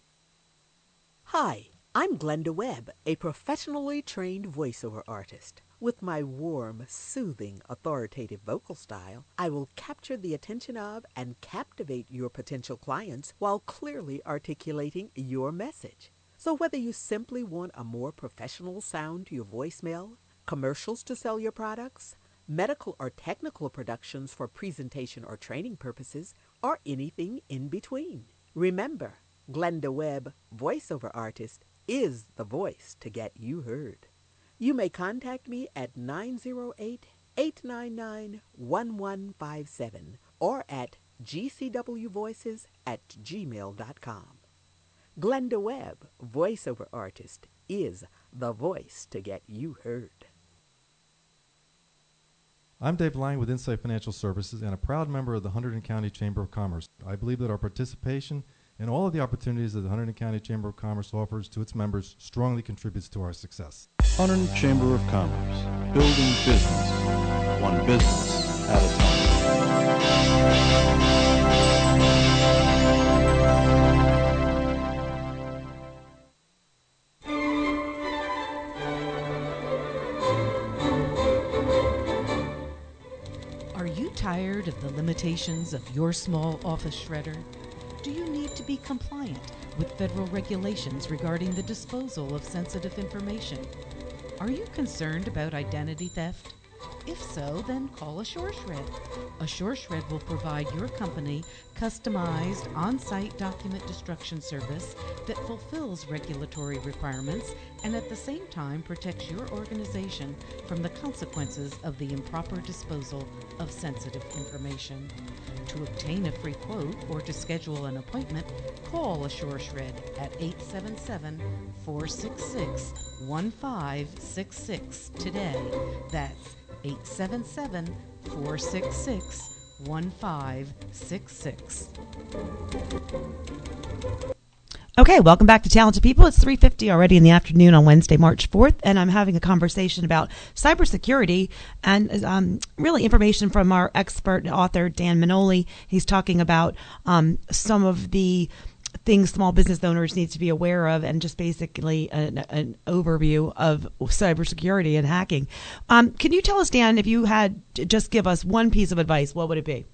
Hi, I'm Glenda Webb, a professionally trained voiceover artist. With my warm, soothing, authoritative vocal style, I will capture the attention of and captivate your potential clients while clearly articulating your message. So whether you simply want a more professional sound to your voicemail, commercials to sell your products, medical or technical productions for presentation or training purposes, or anything in between, remember, Glenda Webb, voiceover artist, is the voice to get you heard. You may contact me at nine oh eight, eight nine nine, one one five seven or at g c w voices at gmail dot com. Glenda Webb, voiceover artist, is the voice to get you heard. I'm Dave Lang with Insight Financial Services and a proud member of the Hunterdon County Chamber of Commerce. I believe that our participation in all of the opportunities that the Hunterdon County Chamber of Commerce offers to its members strongly contributes to our success. Hunterdon Chamber of Commerce, building business, one business at a time. Tired of the limitations of your small office shredder? Do you need to be compliant with federal regulations regarding the disposal of sensitive information? Are you concerned about identity theft? If so, then call AssureShred. AssureShred will provide your company customized on-site document destruction service that fulfills regulatory requirements and at the same time protects your organization from the consequences of the improper disposal of sensitive information. To obtain a free quote or to schedule an appointment, call AssureShred at eight seven seven, four six six, one five six six today. That's eight seven seven, four six six, one five six six. Okay, welcome back to Talented People. It's three fifty already in the afternoon on Wednesday, March fourth, and I'm having a conversation about cybersecurity and um, really information from our expert author, Dan Manoli. He's talking about um, some of the things small business owners need to be aware of, and just basically an, an overview of cybersecurity and hacking. Um, can you tell us, Dan, if you had to just give us one piece of advice, what would it be?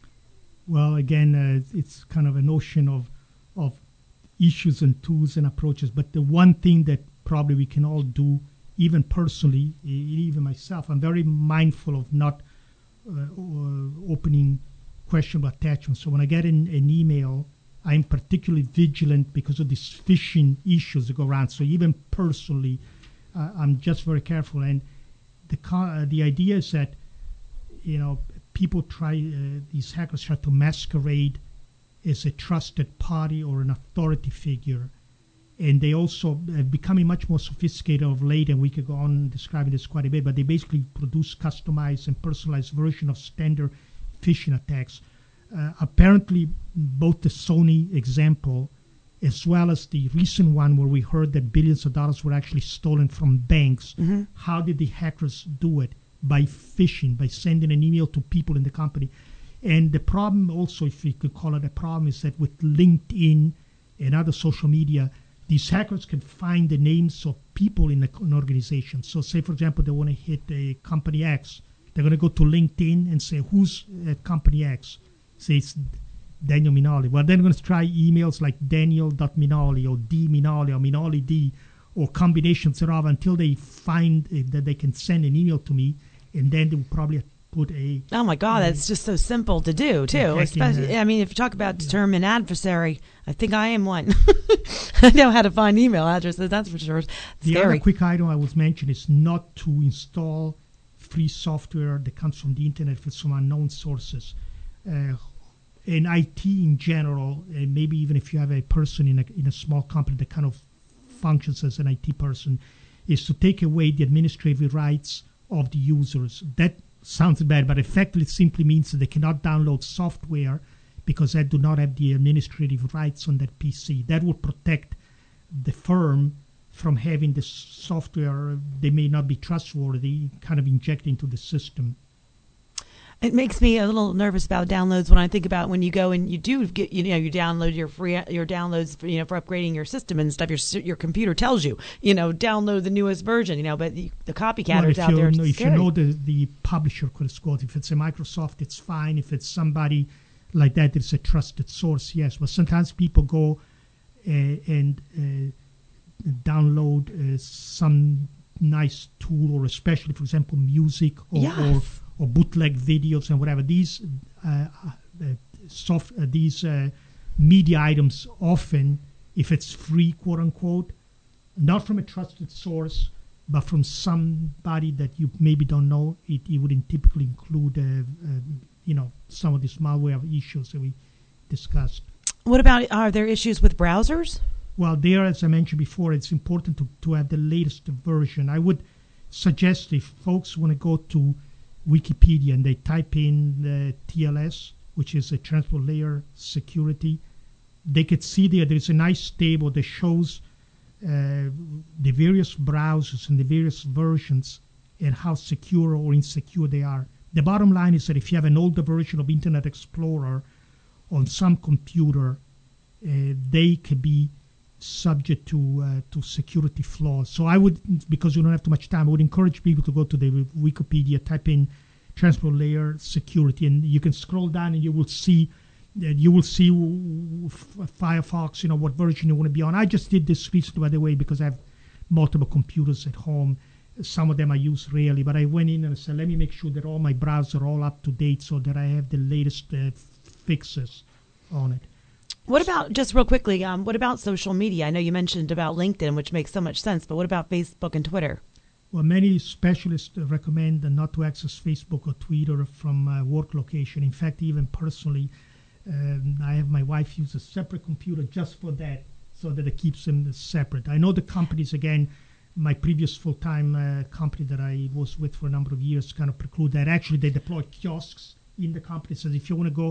Well, again, uh, it's kind of a notion of of issues and tools and approaches. But the one thing that probably we can all do, even personally, even myself, I'm very mindful of not uh, opening questionable attachments. So when I get in, an email, I'm particularly vigilant because of these phishing issues that go around. So even personally, uh, I'm just very careful. And the uh, the idea is that, you know, people try, uh, these hackers try to masquerade as a trusted party or an authority figure. And they also have becoming much more sophisticated of late, and we could go on describing this quite a bit, but they basically produce customized and personalized version of standard phishing attacks. Uh, apparently, both the Sony example as well as the recent one where we heard that billions of dollars were actually stolen from banks, mm-hmm. how did the hackers do it? By phishing, by sending an email to people in the company. And the problem also, if you could call it a problem, is that with LinkedIn and other social media, these hackers can find the names of people in an organization. So say, for example, they want to hit a company X. They're going to go to LinkedIn and say, who's at company X? Say it's Daniel Minali. Well, then they're going to try emails like Daniel.Minali or D Minali or Minali D or combinations thereof until they find uh, that they can send an email to me, and then they will probably put a... Oh, my God, uh, that's just so simple to do, too. Especially, I mean, if you talk about determined yeah. adversary, I think I am one. I know how to find email addresses, that's for sure. The Scary. other quick item I was mentioning is not to install free software that comes from the internet from some unknown sources. Uh, in I T in general, uh, maybe even if you have a person in a, in a small company that kind of functions as an I T person, is to take away the administrative rights of the users. That sounds bad, but effectively it simply means that they cannot download software because they do not have the administrative rights on that P C. That would protect the firm from having the software they may not be trustworthy kind of inject into the system. It makes me a little nervous about downloads when I think about when you go and you do get, you know, you download your free, your downloads, for, you know, for upgrading your system and stuff. Your your computer tells you, you know, download the newest version, you know, but the, the copycatters well, out there. Know, if scary. you know the, the publisher, quote, if it's a Microsoft, it's fine. If it's somebody like that, it's a trusted source, yes. But sometimes people go uh, and uh, download uh, some nice tool, or especially, for example, music or, yes. or or bootleg videos and whatever. These uh, uh, soft, uh, these uh, media items often, if it's free, quote unquote, not from a trusted source, but from somebody that you maybe don't know, it, it would typically include, uh, uh, you know, some of these malware issues that we discussed. What about, are there issues with browsers? Well, there, as I mentioned before, it's important to, to have the latest version. I would suggest if folks want to go to Wikipedia and they type in the T L S, which is a transport layer security, they could see there there's a nice table that shows uh, the various browsers and the various versions and how secure or insecure they are. The bottom line is that if you have an older version of Internet Explorer on some computer, uh, they could be subject to uh, to security flaws. So I would, because we don't have too much time, I would encourage people to go to the Wikipedia, type in transport layer security, and you can scroll down and you will see uh, you will see Firefox, you know, what version you want to be on. I just did this recently, by the way, because I have multiple computers at home. Some of them I use rarely, but I went in and I said, let me make sure that all my browsers are all up to date so that I have the latest uh, fixes on it. What about, just real quickly, um, what about social media? I know you mentioned about LinkedIn, which makes so much sense, but what about Facebook and Twitter? Well, many specialists recommend not to access Facebook or Twitter from uh, work location. In fact, even personally, um, I have my wife use a separate computer just for that, so that it keeps them separate. I know the companies, again, my previous full-time uh, company that I was with for a number of years kind of preclude that. Actually, they deploy kiosks in the company, so if you want to go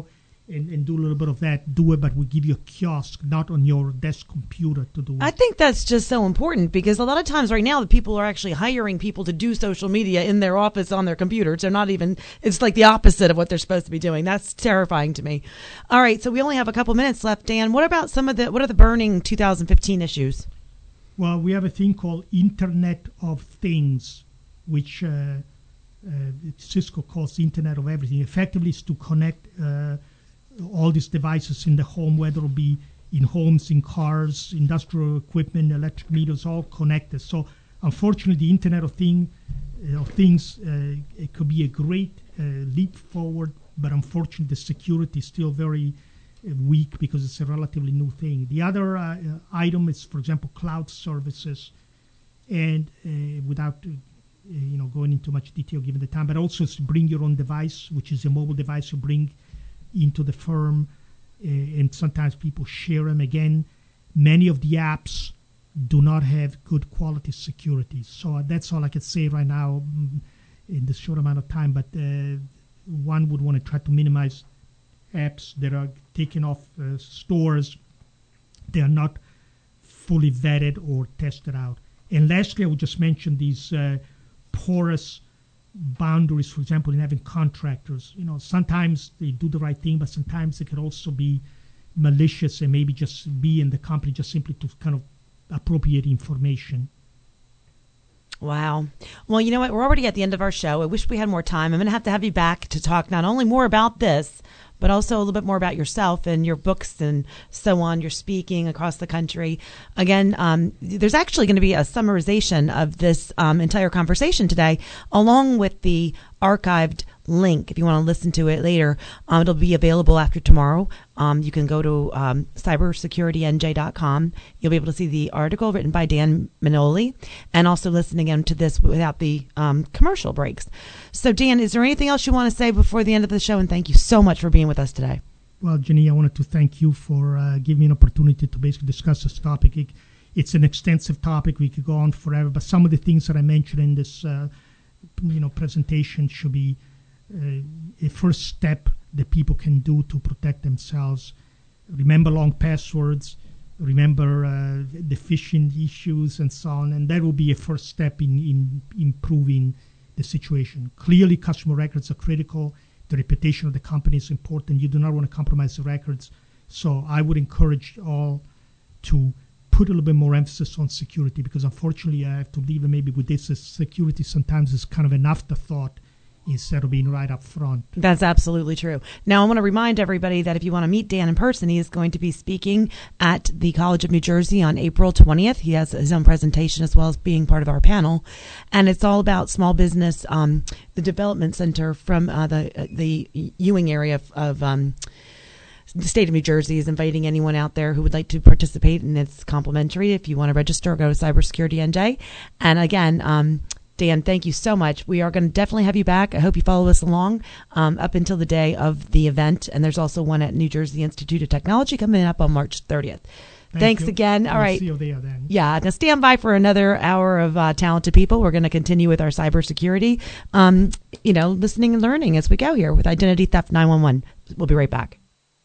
and, and do a little bit of that, do it, but we give you a kiosk, not on your desk computer to do it. I think that's just so important because a lot of times right now the people are actually hiring people to do social media in their office on their computers. They're not even, it's like the opposite of what they're supposed to be doing. That's terrifying to me. All right, so we only have a couple minutes left. Dan, what about some of the, what are the burning two thousand fifteen issues? Well, we have a thing called Internet of Things, which uh, uh, Cisco calls Internet of Everything. Effectively, is to connect uh, all these devices in the home, whether it be in homes, in cars, industrial equipment, electric meters, all connected. So, unfortunately, the Internet of, thing, uh, of Things uh, it could be a great uh, leap forward, but unfortunately, the security is still very uh, weak because it's a relatively new thing. The other uh, uh, item is, for example, cloud services, and uh, without uh, you know going into much detail given the time, but also is to bring your own device, which is a mobile device you bring into the firm, uh, and sometimes people share them. Again, many of the apps do not have good quality security. So that's all I can say right now mm, in this short amount of time. But uh, one would want to try to minimize apps that are taken off uh, stores. They are not fully vetted or tested out. And lastly, I would just mention these uh, porous boundaries, for example, in having contractors. You know, sometimes they do the right thing, but sometimes they could also be malicious and maybe just be in the company just simply to kind of appropriate information. Wow. Well, you know what? We're already at the end of our show. I wish we had more time. I'm going to have to have you back to talk not only more about this, but also a little bit more about yourself and your books and so on. You're speaking across the country. Again, um, there's actually going to be a summarization of this um, entire conversation today, along with the archived link. If you want to listen to it later, um, it'll be available after tomorrow. Um, you can go to um, cyber security n j dot com. You'll be able to see the article written by Dan Manoli, and also listen again to this without the um, commercial breaks. So, Dan, is there anything else you want to say before the end of the show? And thank you so much for being with us today. Well, Jenny, I wanted to thank you for uh, giving me an opportunity to basically discuss this topic. It, it's an extensive topic. We could go on forever, but some of the things that I mentioned in this uh, you know, presentation should be uh, a first step that people can do to protect themselves. Remember long passwords, remember uh, the phishing issues and so on, and that will be a first step in, in improving the situation. Clearly, customer records are critical. The reputation of the company is important. You do not want to compromise the records. So I would encourage all to put a little bit more emphasis on security, because unfortunately I have to leave it maybe with this, is security sometimes is kind of an afterthought instead of being right up front. That's absolutely true. Now, I want to remind everybody that if you want to meet Dan in person, he is going to be speaking at the College of New Jersey on April twentieth. He has his own presentation as well as being part of our panel. And it's all about small business, um, the development center from uh, the uh, the Ewing area of, of um, the state of New Jersey is inviting anyone out there who would like to participate, and it's complimentary. If you want to register, go to Cybersecurity N J. And again, um, Dan, thank you so much. We are going to definitely have you back. I hope you follow us along um, up until the day of the event. And there's also one at New Jersey Institute of Technology coming up on March thirtieth. Thank Thanks you. again. All We'll right. see you there then. Yeah. Now stand by for another hour of uh, talented people. We're going to continue with our cybersecurity, um, you know, listening and learning as we go here with Identity Theft nine one one. We'll be right back.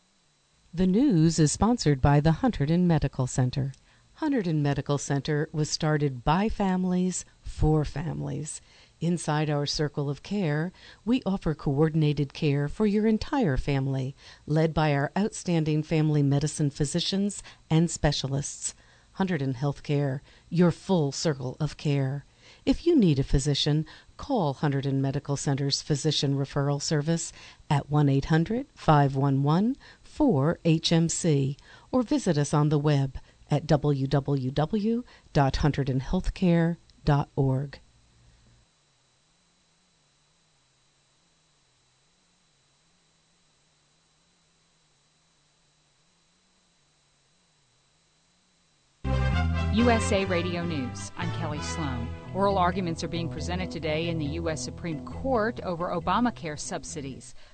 The news is sponsored by the Hunterdon Medical Center. Hunterdon Medical Center was started by families for families. Inside our circle of care, we offer coordinated care for your entire family, led by our outstanding family medicine physicians and specialists. Hunterdon Healthcare, your full circle of care. If you need a physician, call Hunterdon Medical Center's Physician Referral Service at one eight hundred, five one one, four H M C or visit us on the web at w w w dot hunterdon healthcare dot org. U S A Radio News. I'm Kelly Sloan. Oral arguments are being presented today in the U S Supreme Court over Obamacare subsidies.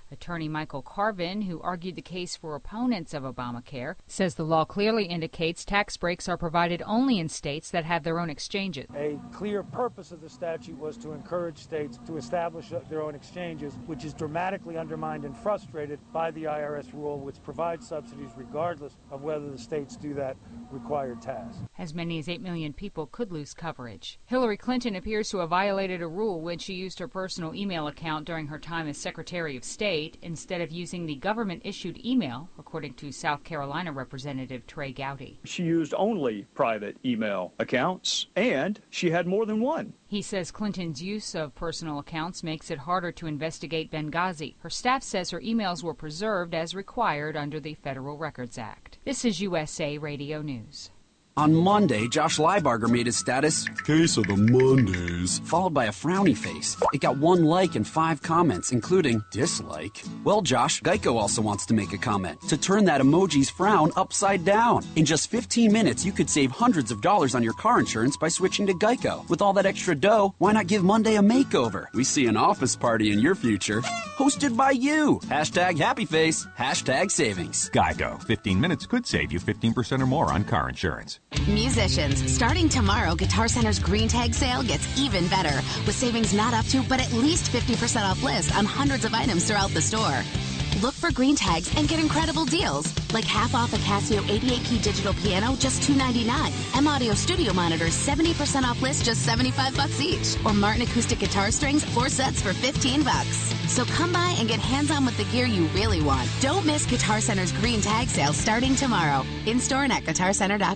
Attorney Michael Carvin, who argued the case for opponents of Obamacare, says the law clearly indicates tax breaks are provided only in states that have their own exchanges. A clear purpose of the statute was to encourage states to establish their own exchanges, which is dramatically undermined and frustrated by the I R S rule, which provides subsidies regardless of whether the states do that required task. As many as eight million people could lose coverage. Hillary Clinton appears to have violated a rule when she used her personal email account during her time as Secretary of State instead of using the government-issued email, according to South Carolina Representative Trey Gowdy. She used only private email accounts, and she had more than one. He says Clinton's use of personal accounts makes it harder to investigate Benghazi. Her staff says her emails were preserved as required under the Federal Records Act. This is U S A Radio News. On Monday, Josh Liebarger made his status Case of the Mondays, followed by a frowny face. It got one like and five comments, including dislike. Well, Josh, Geico also wants to make a comment to turn that emoji's frown upside down. In just fifteen minutes, you could save hundreds of dollars on your car insurance by switching to Geico. With all that extra dough, why not give Monday a makeover? We see an office party in your future, hosted by you. Hashtag happy face, hashtag savings. Geico. fifteen minutes could save you fifteen percent or more on car insurance. Musicians, starting tomorrow, Guitar Center's Green Tag sale gets even better, with savings not up to, but at least fifty percent off list on hundreds of items throughout the store. Look for green tags and get incredible deals, like half off a Casio eighty-eight key digital piano, just two ninety-nine. M Audio studio monitors, seventy percent off list, just seventy-five bucks each. Or Martin acoustic guitar strings, four sets for fifteen bucks. So come by and get hands-on with the gear you really want. Don't miss Guitar Center's Green Tag sale starting tomorrow. In store and at guitar center dot com.